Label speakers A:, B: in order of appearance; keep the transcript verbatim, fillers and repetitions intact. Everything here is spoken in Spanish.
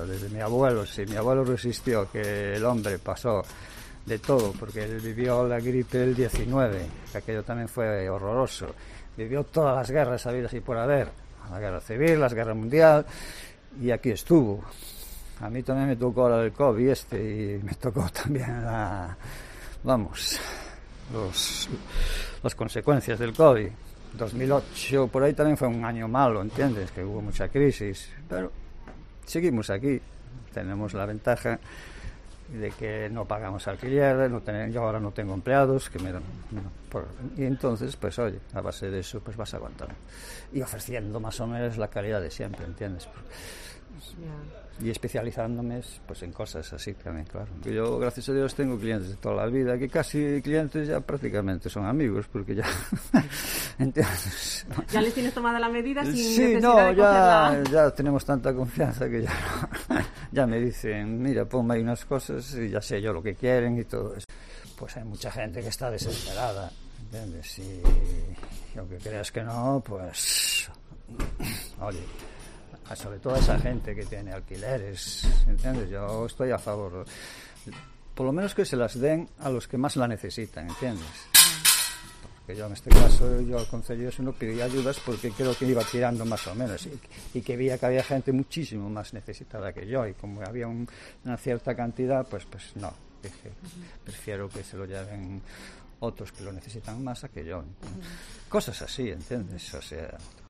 A: todo, desde mi abuelo, si mi abuelo resistió, que el hombre pasó de todo, porque él vivió la gripe del diecinueve, que aquello también fue horroroso, vivió todas las guerras habidas y por haber, la guerra civil, la guerra mundial, y aquí estuvo. A mí también me tocó la del COVID este, y me tocó también la, vamos, los, las consecuencias del COVID. dos mil ocho por ahí también fue un año malo, ¿entiendes? Que hubo mucha crisis, pero seguimos aquí, tenemos la ventaja de que no pagamos alquiler, no ten, yo ahora no tengo empleados, que me dan, no, por, y entonces, pues oye, a base de eso, pues vas aguantando y ofreciendo más o menos la calidad de siempre, ¿entiendes? Yeah. Y especializándome pues en cosas así también, claro. Yo, gracias a Dios, tengo clientes de toda la vida, que casi clientes ya prácticamente son amigos, porque ya, ¿entiendes?
B: ¿Ya les tienes tomada la medida sin
A: sí,
B: necesidad
A: no,
B: de
A: ya,
B: cogerla?
A: ya tenemos tanta confianza que ya, ya me dicen, mira, ponme ahí unas cosas y ya sé yo lo que quieren y todo eso. Pues hay mucha gente que está desesperada, ¿entiendes? Y, y aunque creas que no, pues, oye, sobre todo esa gente que tiene alquileres, ¿entiendes? Yo estoy a favor, por lo menos que se las den a los que más la necesitan, ¿entiendes? Porque yo en este caso, yo al Concello eso no pedí ayudas porque creo que iba tirando más o menos y, y que veía que había gente muchísimo más necesitada que yo y como había un, una cierta cantidad, pues pues no, dije, uh-huh. prefiero que se lo lleven otros que lo necesitan más a que yo. Uh-huh. Cosas así, ¿entiendes? O sea...